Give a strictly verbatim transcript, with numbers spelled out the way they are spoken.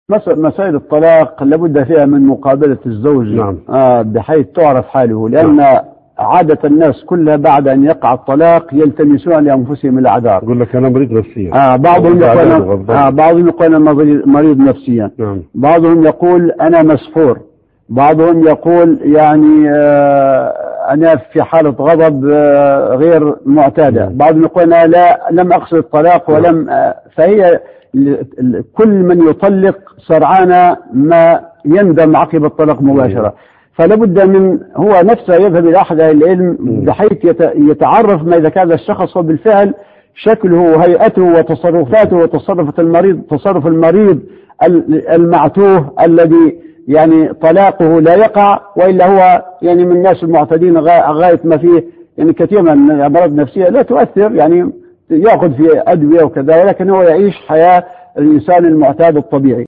مسائل الطلاق لابد فيها من مقابلة الزوج. نعم. آه بحيث تعرف حاله، لأن نعم. عادة الناس كلها بعد أن يقع الطلاق يلتمسون لأنفسهم الأعذار. يقول لك أنا مريض نفسيا. آه بعضهم يقول آه بعضهم يقول أنا مريض نفسيا. نعم. بعضهم يقول أنا مسحور. بعضهم يقول يعني آه أنا في حالة غضب آه غير معتادة. نعم. بعضهم يقول أنا لا لم أقصد الطلاق ولم آه فهي كل من يطلق سرعان ما يندم عقب الطلاق مباشرة. فلابد من هو نفسه يذهب إلى أحد أهل العلم بحيث يتعرف ما إذا كان الشخص هو بالفعل شكله وهيئته وتصرفاته وتصرف المريض تصرف المريض المعتوه الذي يعني طلاقه لا يقع، وإلا هو يعني من الناس المعتدين غاية ما فيه. يعني كثير من الأمراض النفسية لا تؤثر، يعني يأخذ في أدوية وكذا، ولكن هو يعيش حياة الإنسان المعتاد الطبيعي.